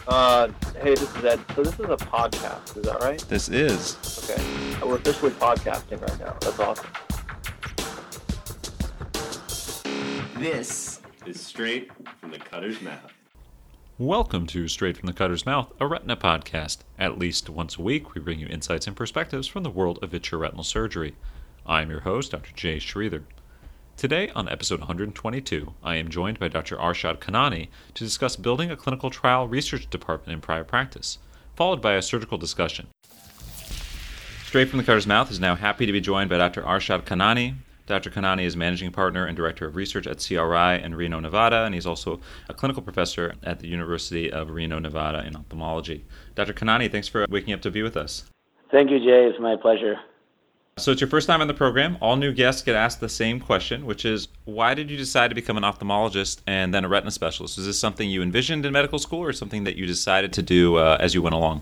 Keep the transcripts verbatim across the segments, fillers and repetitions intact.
Uh, hey, this is Ed. So this is a podcast, is that right? This is. Okay. We're officially podcasting right now. That's awesome. This is Straight from the Cutter's Mouth. Welcome to Straight from the Cutter's Mouth, a retina podcast. At least once a week, we bring you insights and perspectives from the world of vitreoretinal surgery. I am your host, Doctor Jay Sridhar. Today, on episode one hundred twenty-two, I am joined by Doctor Arshad Khanani to discuss building a clinical trial research department in private practice, followed by a surgical discussion. Straight from the Cutter's Mouth is now happy to be joined by Doctor Arshad Khanani. Doctor Khanani is Managing Partner and Director of Research at C R I in Reno, Nevada, and he's also a clinical professor at the University of Reno, Nevada in ophthalmology. Doctor Khanani, thanks for waking up to be with us. Thank you, Jay. It's my pleasure. So it's your first time on the program. All new guests get asked the same question, which is, why did you decide to become an ophthalmologist and then a retina specialist? Is this something you envisioned in medical school or something that you decided to do uh, as you went along?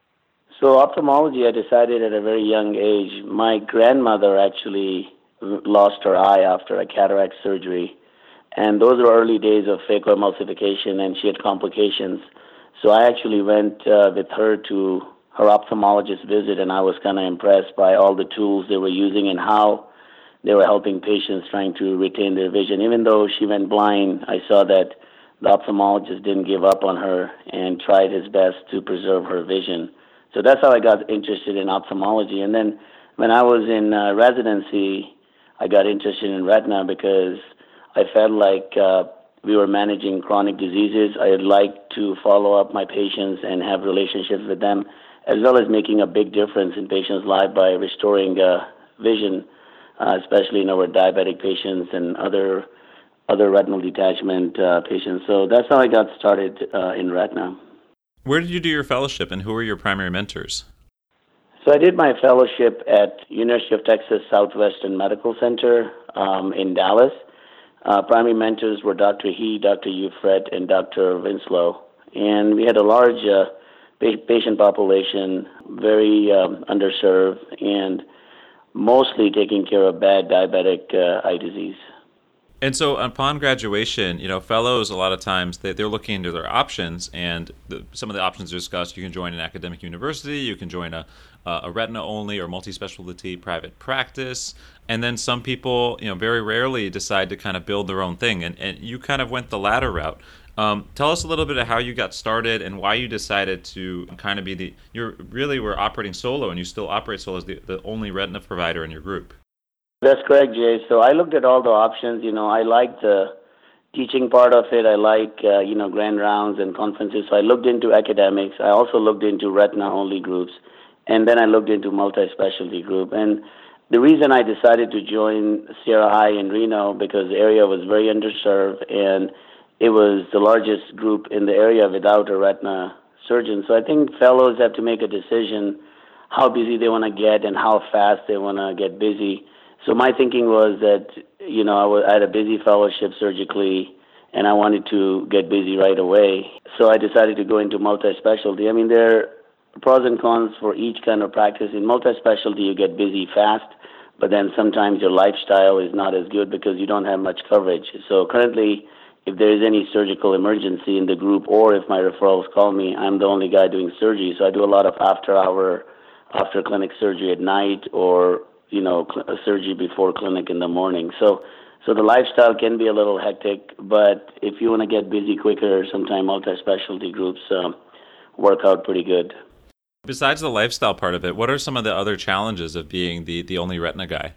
So ophthalmology, I decided at a very young age. My grandmother actually lost her eye after a cataract surgery, and those were early days of phacoemulsification, and she had complications. So I actually went uh, with her to her ophthalmologist visit, and I was kind of impressed by all the tools they were using and how they were helping patients trying to retain their vision. Even though she went blind, I saw that the ophthalmologist didn't give up on her and tried his best to preserve her vision. So that's how I got interested in ophthalmology. And then when I was in uh, residency, I got interested in retina because I felt like uh, we were managing chronic diseases. I'd like to follow up my patients and have relationships with them, as well as making a big difference in patients' lives by restoring uh, vision, uh, especially in our diabetic patients and other other retinal detachment uh, patients. So that's how I got started uh, in retina. Where did you do your fellowship, and who were your primary mentors? So I did my fellowship at University of Texas Southwestern Medical Center um, in Dallas. Uh, primary mentors were Doctor He, Doctor Ufret, and Doctor Winslow. And we had a large uh, patient population, very um, underserved, and mostly taking care of bad diabetic uh, eye disease. And so upon graduation, you know, fellows, a lot of times, they, they're looking into their options, and the, some of the options are discussed. You can join an academic university, you can join a, a retina-only or multi-specialty private practice, and then some people, you know, very rarely decide to kind of build their own thing, and, and you kind of went the latter route. Um, tell us a little bit of how you got started and why you decided to kind of be the, you really were operating solo, and you still operate solo as the, the only retina provider in your group. That's correct, Jay. So I looked at all the options. You know, I like the teaching part of it. I like, uh, you know, grand rounds and conferences. So I looked into academics. I also looked into retina-only groups. And then I looked into multi-specialty group. And the reason I decided to join C R I in Reno, because the area was very underserved, and it was the largest group in the area without a retina surgeon. So I think fellows have to make a decision how busy they want to get and how fast they want to get busy. So my thinking was that, you know, I, was, I had a busy fellowship surgically, and I wanted to get busy right away. So I decided to go into multi-specialty. I mean, there are pros and cons for each kind of practice. In multi-specialty, you get busy fast, but then sometimes your lifestyle is not as good because you don't have much coverage. So currently, if there is any surgical emergency in the group, or if my referrals call me, I'm the only guy doing surgery. So I do a lot of after-hour, after-clinic surgery at night, or you know, cl- surgery before clinic in the morning. So so the lifestyle can be a little hectic, but if you want to get busy quicker, sometimes multi-specialty groups um, work out pretty good. Besides the lifestyle part of it, what are some of the other challenges of being the, the only retina guy?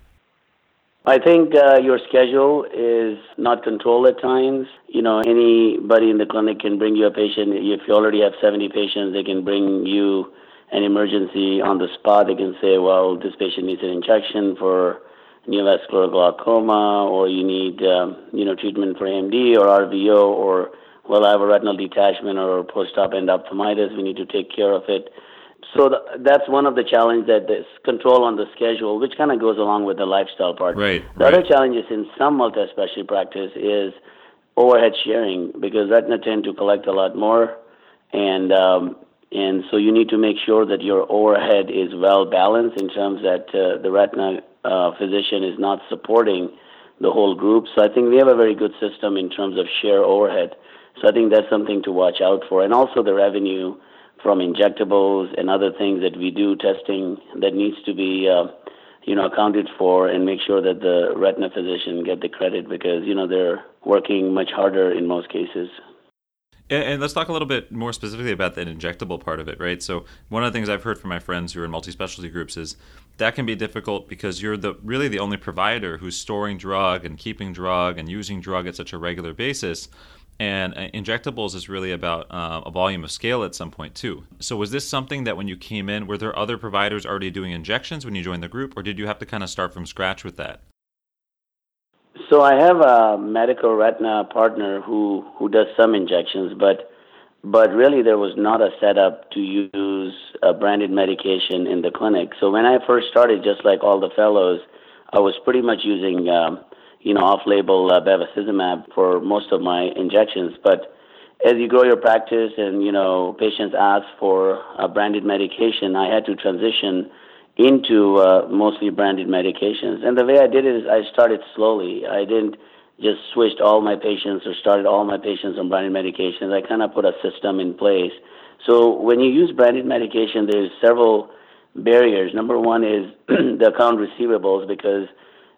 I think uh, your schedule is not controlled at times. You know, anybody in the clinic can bring you a patient. If you already have seventy patients, they can bring you an emergency on the spot. They can say, well, this patient needs an injection for neovascular glaucoma, or you need, um, you know, treatment for A M D or R V O, or, well, I have a retinal detachment or post-op endophthalmitis. We need to take care of it. So the, that's one of the challenges, that there's control on the schedule, which kind of goes along with the lifestyle part. Right. The right. other challenges in some multi-specialty practice is overhead sharing, because retina tend to collect a lot more, and um, And so you need to make sure that your overhead is well balanced in terms that uh, the retina uh, physician is not supporting the whole group. So I think we have a very good system in terms of share overhead. So I think that's something to watch out for. And also the revenue from injectables and other things that we do testing that needs to be, uh, you know, accounted for, and make sure that the retina physician get the credit because, you know, they're working much harder in most cases. And, and let's talk a little bit more specifically about that injectable part of it, right? So one of the things I've heard from my friends who are in multi-specialty groups is that can be difficult because you're the really the only provider who's storing drug and keeping drug and using drug at such a regular basis. And uh, injectables is really about uh, a volume of scale at some point too. So was this something that when you came in, were there other providers already doing injections when you joined the group, or did you have to kind of start from scratch with that? So I have a medical retina partner who, who does some injections, but but really there was not a setup to use a branded medication in the clinic. So when I first started, just like all the fellows, I was pretty much using um, you know, off-label uh, bevacizumab for most of my injections. But as you grow your practice and, you know, patients ask for a branded medication, I had to transition into uh, mostly branded medications. And the way I did it is I started slowly. I didn't just switched all my patients or started all my patients on branded medications. I kind of put a system in place. So when you use branded medication, there's several barriers. Number one is the account receivables, because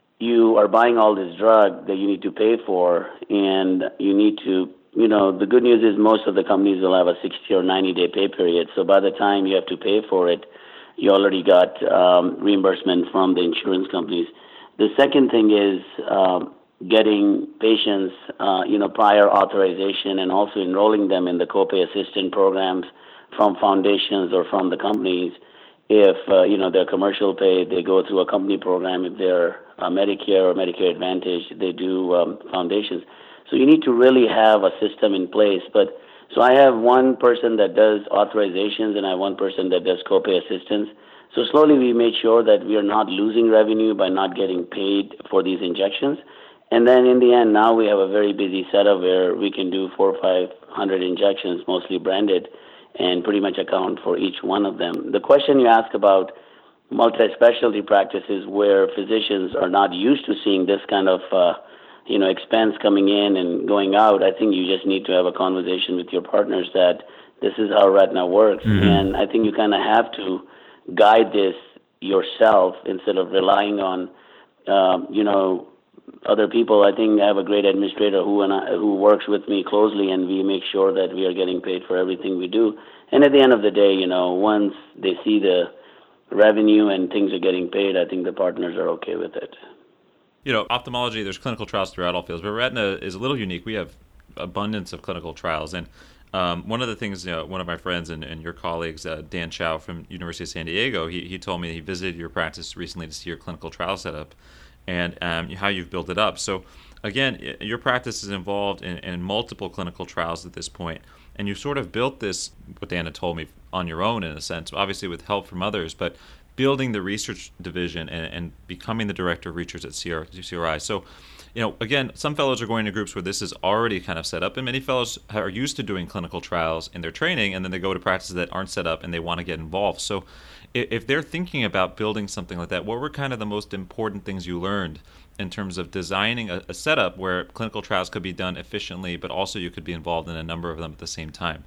you are buying all this drug that you need to pay for, and you need to, you know, the good news is most of the companies will have a sixty or ninety day pay period. So by the time you have to pay for it, you already got um, reimbursement from the insurance companies. The second thing is um, getting patients, uh, you know, prior authorization and also enrolling them in the copay assistance programs from foundations or from the companies. If, uh, you know, they're commercial pay, they go through a company program. If they're uh, Medicare or Medicare Advantage, they do um, foundations. So you need to really have a system in place. But so I have one person that does authorizations and I have one person that does copay assistance. So slowly we made sure that we are not losing revenue by not getting paid for these injections. And then in the end, now we have a very busy setup where we can do four or five hundred injections, mostly branded, and pretty much account for each one of them. The question you ask about multi-specialty practices where physicians are not used to seeing this kind of uh, you know, expense coming in and going out, I think you just need to have a conversation with your partners that this is how retina works. Mm-hmm. And I think you kind of have to guide this yourself instead of relying on, uh, you know, other people. I think I have a great administrator who and I, who works with me closely, and we make sure that we are getting paid for everything we do. And at the end of the day, you know, once they see the revenue and things are getting paid, I think the partners are okay with it. You know, ophthalmology, there's clinical trials throughout all fields, but retina is a little unique. We have abundance of clinical trials. And um, one of the things, you know, one of my friends and, and your colleagues, uh, Dan Chow from University of San Diego, he, he told me he visited your practice recently to see your clinical trial setup and um, how you've built it up. So again, your practice is involved in, in multiple clinical trials at this point, and you've sort of built this, what Dan had told me, on your own in a sense, obviously with help from others, but building the research division and, and becoming the director of research at C R, C R I. So, you know, again, some fellows are going to groups where this is already kind of set up, and many fellows are used to doing clinical trials in their training, and then they go to practices that aren't set up and they want to get involved. So if they're thinking about building something like that, what were kind of the most important things you learned in terms of designing a, a setup where clinical trials could be done efficiently, but also you could be involved in a number of them at the same time?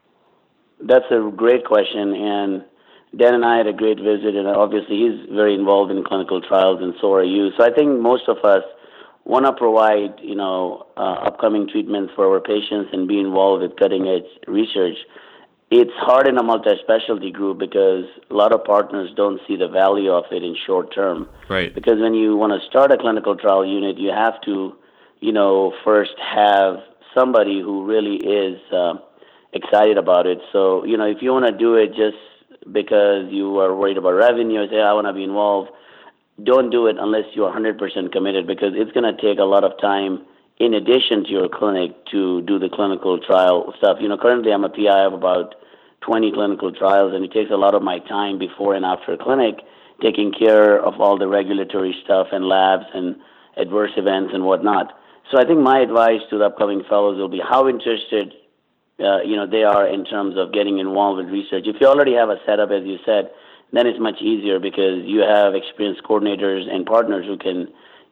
That's a great question, and Dan and I had a great visit, and obviously he's very involved in clinical trials, and so are you. So I think most of us want to provide, you know, uh, upcoming treatments for our patients and be involved with cutting-edge research. It's hard in a multi-specialty group because a lot of partners don't see the value of it in short term. Right. Because when you want to start a clinical trial unit, you have to, you know, first have somebody who really is uh, excited about it. So, you know, if you want to do it just because you are worried about revenue, say, I want to be involved, don't do it unless you're one hundred percent committed, because it's going to take a lot of time in addition to your clinic to do the clinical trial stuff. You know, currently I'm a P I of about twenty clinical trials, and it takes a lot of my time before and after clinic taking care of all the regulatory stuff and labs and adverse events and whatnot. So I think my advice to the upcoming fellows will be how interested uh, you know, they are in terms of getting involved with research. If you already have a setup, as you said, then it's much easier because you have experienced coordinators and partners who can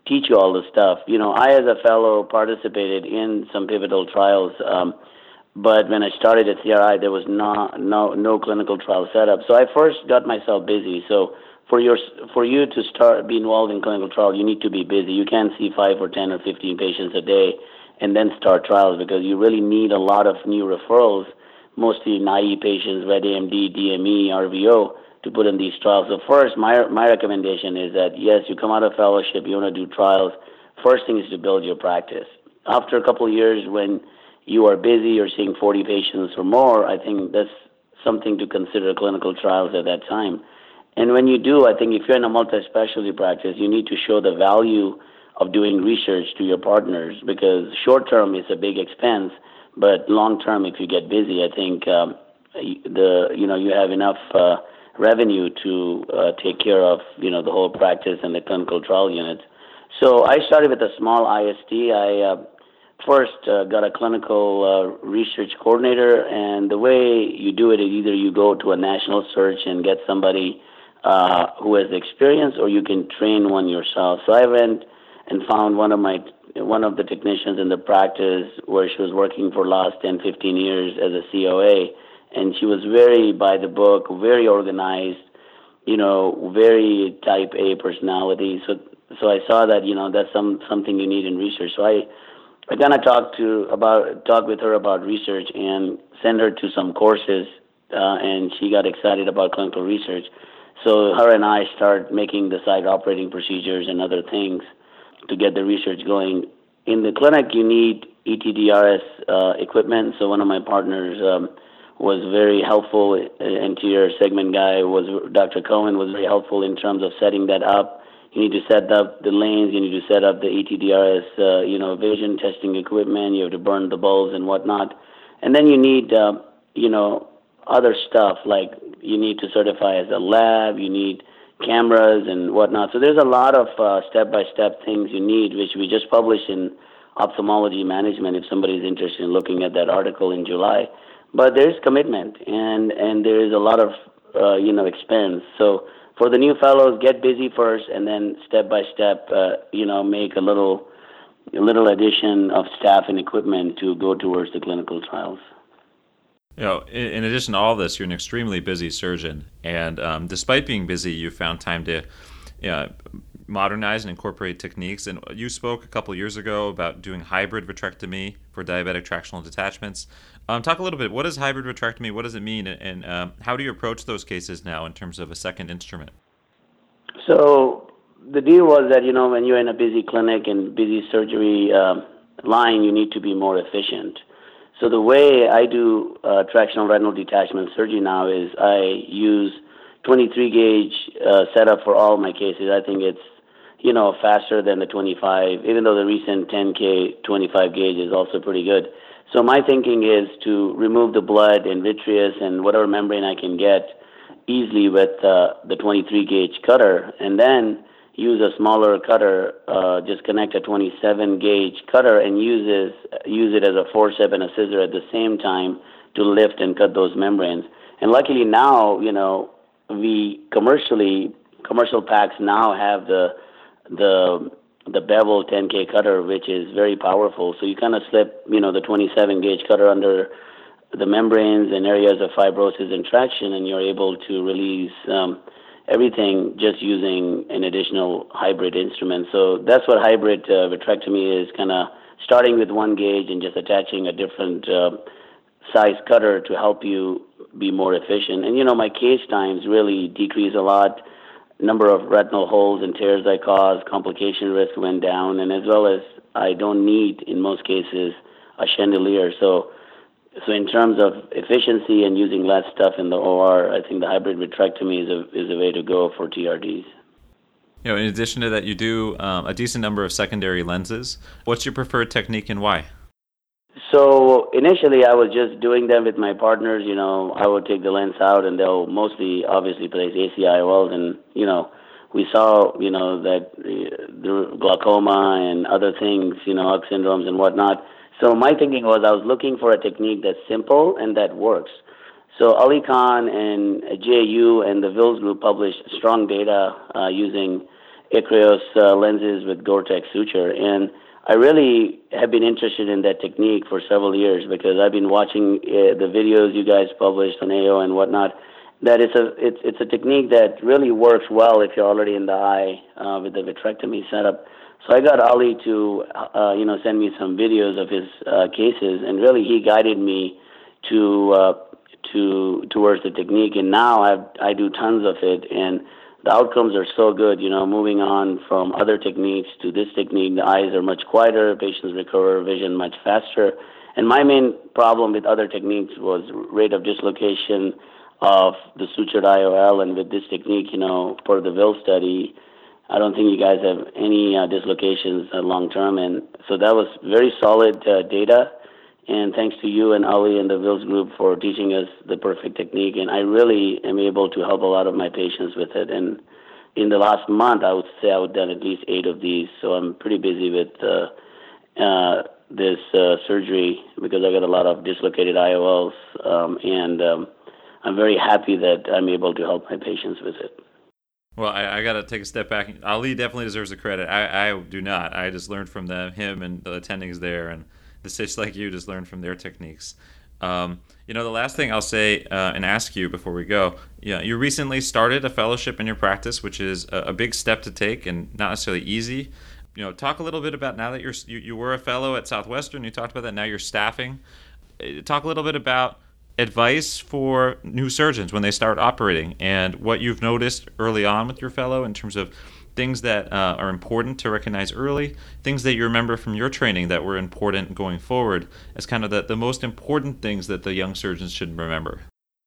teach you all the stuff. You know, I as a fellow participated in some pivotal trials, um, but when I started at C R I, there was no no no clinical trial setup. So I first got myself busy. So for your for you to start be involved in clinical trial, you need to be busy. You can't see five or ten or fifteen patients a day and then start trials, because you really need a lot of new referrals, mostly naive patients, wet A M D, D M E, R V O, to put in these trials. So first, my my recommendation is that, yes, you come out of fellowship, you want to do trials. First thing is to build your practice. After a couple of years, when you are busy, you're seeing forty patients or more, I think that's something to consider clinical trials at that time. And when you do, I think if you're in a multi-specialty practice, you need to show the value of doing research to your partners, because short-term is a big expense, but long-term, if you get busy, I think um, the you know you have enough uh, revenue to uh, take care of you know the whole practice and the clinical trial units. So I started with a small I S T. I uh, first uh, got a clinical uh, research coordinator, and the way you do it is either you go to a national search and get somebody uh, who has experience, or you can train one yourself. So I went and found one of my one of the technicians in the practice where she was working for the last ten, fifteen years as a C O A, and she was very by the book, very organized, you know, very type A personality. So so I saw that, you know, that's some something you need in research. So I I kind of talked to about talked with her about research and sent her to some courses, uh, and she got excited about clinical research. So her and I start making the site operating procedures and other things to get the research going. In the clinic, you need E T D R S uh, equipment. So one of my partners um, was very helpful. Anterior segment guy was Doctor Cohen was very helpful in terms of setting that up. You need to set up the lanes. You need to set up the E T D R S, uh, you know, vision testing equipment. You have to burn the bulbs and whatnot. And then you need, uh, you know, other stuff like you need to certify as a lab. You need cameras and whatnot. So there's a lot of uh, step-by-step things you need, which we just published in Ophthalmology Management if somebody's interested in looking at that article in July. But there's commitment, and, and there is a lot of, uh, you know, expense. So for the new fellows, get busy first, and then step-by-step, uh, you know, make a little, a little addition of staff and equipment to go towards the clinical trials. You know, in, in addition to all this, you're an extremely busy surgeon, and um, despite being busy, you found time to you know, modernize and incorporate techniques. And you spoke a couple years ago about doing hybrid vitrectomy for diabetic tractional detachments. Um, talk a little bit. What is hybrid vitrectomy? What does it mean? And, and um, how do you approach those cases now in terms of a second instrument? So the deal was that, you know, when you're in a busy clinic and busy surgery uh, line, you need to be more efficient. So the way I do uh, tractional retinal detachment surgery now is I use twenty-three gauge uh, setup for all my cases. I think it's, you know, faster than the twenty-five, even though the recent ten K twenty-five gauge is also pretty good. So my thinking is to remove the blood and vitreous and whatever membrane I can get easily with uh, the twenty-three gauge cutter, and then use a smaller cutter, uh, just connect a twenty-seven gauge cutter and use, this, use it as a forceps and a scissor at the same time to lift and cut those membranes. And luckily now, you know, we commercially, commercial packs now have the the the bevel ten K cutter, which is very powerful. So you kind of slip, you know, the twenty-seven gauge cutter under the membranes and areas of fibrosis and traction, and you're able to release um, everything just using an additional hybrid instrument. So that's what hybrid uh, vitrectomy is, kind of starting with one gauge and just attaching a different uh, size cutter to help you be more efficient. And, you know, my case times really decrease a lot. Number of retinal holes and tears I cause, complication risk went down, and as well as I don't need, in most cases, a chandelier. So So in terms of efficiency and using less stuff in the O R, I think the hybrid vitrectomy is a is a way to go for T R Ds. You know, in addition to that, you do um, a decent number of secondary lenses. What's your preferred technique and why? So initially, I was just doing them with my partners. You know, I would take the lens out, and they'll mostly, obviously, place A C I O Ls. And you know, we saw, you know, that the glaucoma and other things, you know, H U C syndromes and whatnot. So my thinking was I was looking for a technique that's simple and that works. So Ali Khan and J U and the Wills Group published strong data uh, using aqueous uh, lenses with Gore-Tex suture. And I really have been interested in that technique for several years because I've been watching uh, the videos you guys published on A O and whatnot. That it's a it's it's a technique that really works well if you're already in the eye uh, with the vitrectomy setup. So I got Ali to uh, you know send me some videos of his uh, cases, and really he guided me to uh, to towards the technique. And now I I do tons of it, and the outcomes are so good. You know, moving on from other techniques to this technique, the eyes are much quieter, patients recover vision much faster. And my main problem with other techniques was rate of dislocation of the sutured I O L, and with this technique, you know, for the Will study, I don't think you guys have any uh, dislocations uh, long term, and so that was very solid uh, data. And thanks to you and Ali and the Wills group for teaching us the perfect technique, and I really am able to help a lot of my patients with it. And in the last month, I would say I would done at least eight of these, so I'm pretty busy with uh, uh, this uh, surgery because I got a lot of dislocated I O Ls, um, and um, I'm very happy that I'm able to help my patients with it. Well, I, I got to take a step back. Ali definitely deserves the credit. I, I do not. I just learned from them, him and the attendings there, and the stitch like you just learned from their techniques. Um, you know, the last thing I'll say uh, and ask you before we go, you know, you recently started a fellowship in your practice, which is a, a big step to take and not necessarily easy. You know, talk a little bit about now that you're you, you were a fellow at Southwestern. You talked about that. Now you're staffing. Talk a little bit about advice for new surgeons when they start operating and what you've noticed early on with your fellow in terms of things that uh, are important to recognize early, things that you remember from your training that were important going forward as kind of the, the most important things that the young surgeons should remember.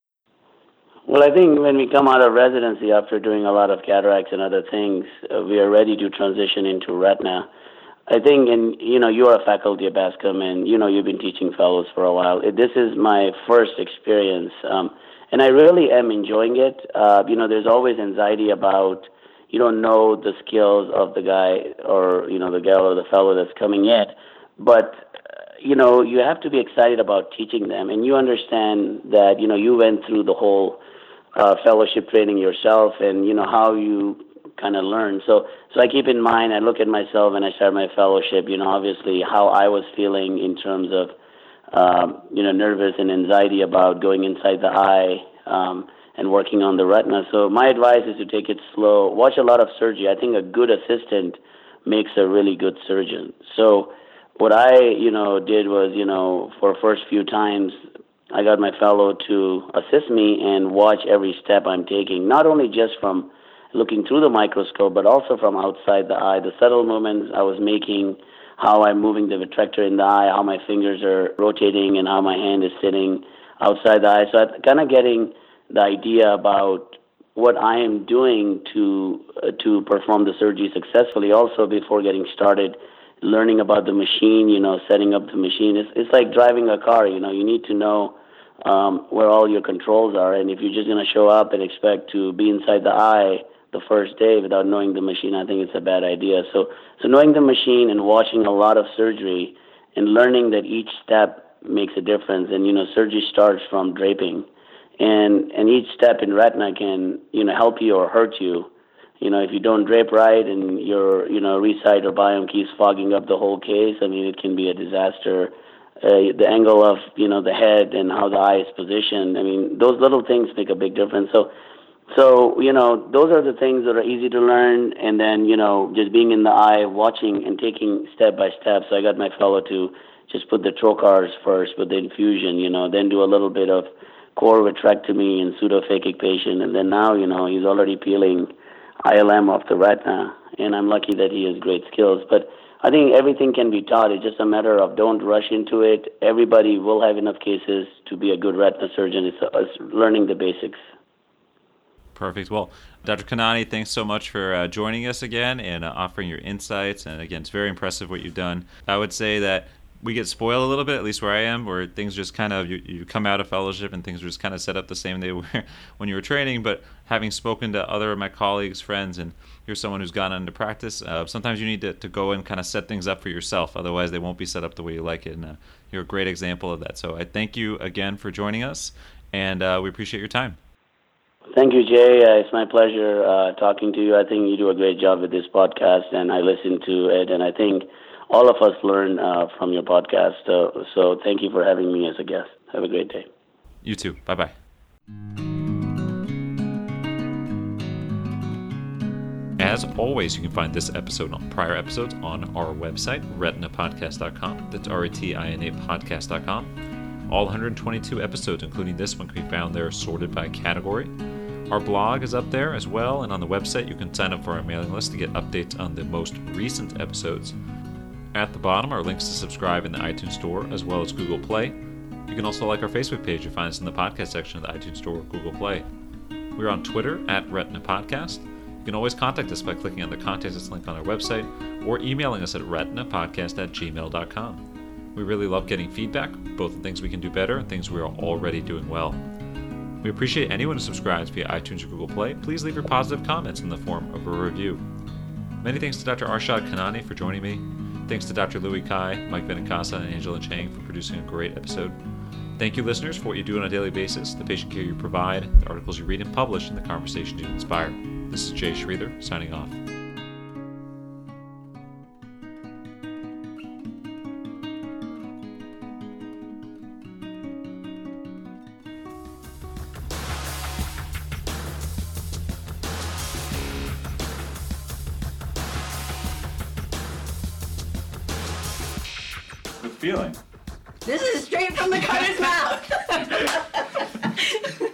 Well, I think when we come out of residency after doing a lot of cataracts and other things, uh, we are ready to transition into retina. I think, and you know, you are a faculty at Bascom, and you know, you've been teaching fellows for a while. This is my first experience, um, and I really am enjoying it. Uh, you know, there's always anxiety about you don't know the skills of the guy or you know the gal or the fellow that's coming in, but uh, you know, you have to be excited about teaching them, and you understand that you know you went through the whole uh, fellowship training yourself, and you know how you kind of learn. So, so I keep in mind, I look at myself when I start my fellowship, you know, obviously how I was feeling in terms of, um, you know, nervous and anxiety about going inside the eye um, and working on the retina. So my advice is to take it slow. Watch a lot of surgery. I think a good assistant makes a really good surgeon. So what I, you know, did was, you know, for first few times, I got my fellow to assist me and watch every step I'm taking, not only just from looking through the microscope, but also from outside the eye, the subtle movements I was making, how I'm moving the vitrector in the eye, how my fingers are rotating, and how my hand is sitting outside the eye. So I'm kind of getting the idea about what I am doing to uh, to perform the surgery successfully. Also, before getting started, learning about the machine, you know, setting up the machine. It's, it's like driving a car, you know, you need to know um, where all your controls are. And if you're just going to show up and expect to be inside the eye the first day without knowing the machine, I think it's a bad idea. So, so knowing the machine and watching a lot of surgery and learning that each step makes a difference. And, you know, surgery starts from draping. And and each step in retina can, you know, help you or hurt you. You know, if you don't drape right and your, you know, resite or biome keeps fogging up the whole case, I mean, it can be a disaster. Uh, the angle of, you know, the head and how the eye is positioned, I mean, those little things make a big difference. So, so you know, those are the things that are easy to learn. And then, you know, just being in the eye, watching and taking step by step. So I got my fellow to just put the trocars first with the infusion, you know, then do a little bit of core vitrectomy in pseudophakic patient. And then now, you know, he's already peeling I L M off the retina. And I'm lucky that he has great skills. But I think everything can be taught. It's just a matter of don't rush into it. Everybody will have enough cases to be a good retina surgeon. It's, it's learning the basics. Perfect. Well, Doctor Khanani, thanks so much for uh, joining us again and uh, offering your insights. And again, it's very impressive what you've done. I would say that we get spoiled a little bit, at least where I am, where things just kind of, you, you come out of fellowship and things are just kind of set up the same they were when you were training. But having spoken to other of my colleagues, friends, and you're someone who's gone into practice, uh, sometimes you need to, to go and kind of set things up for yourself. Otherwise, they won't be set up the way you like it. And uh, you're a great example of that. So I thank you again for joining us, and uh, we appreciate your time. Thank you, Jay. Uh, it's my pleasure uh, talking to you. I think you do a great job with this podcast, and I listen to it, and I think all of us learn uh, from your podcast. So, so thank you for having me as a guest. Have a great day. You too. Bye-bye. As always, you can find this episode and prior episodes on our website, retina podcast dot com. That's R E T I N A podcast dot com. All one hundred twenty-two episodes, including this one, can be found there sorted by category. Our blog is up there as well, and on the website you can sign up for our mailing list to get updates on the most recent episodes. At the bottom are links to subscribe in the iTunes Store as well as Google Play. You can also like our Facebook page. You'll find us in the podcast section of the iTunes Store or Google Play. We're on Twitter at Retina Podcast. You can always contact us by clicking on the Contact Us link on our website or emailing us at retina podcast at gmail dot com. We really love getting feedback, both the things we can do better and things we are already doing well. We appreciate anyone who subscribes via iTunes or Google Play. Please leave your positive comments in the form of a review. Many thanks to Doctor Arshad Kanani for joining me. Thanks to Doctor Louis Kai, Mike Benincasa, and Angela Chang for producing a great episode. Thank you, listeners, for what you do on a daily basis, the patient care you provide, the articles you read and publish, and the conversations you inspire. This is Jay Sridhar, signing off. Feeling. This is straight from the cutter's mouth.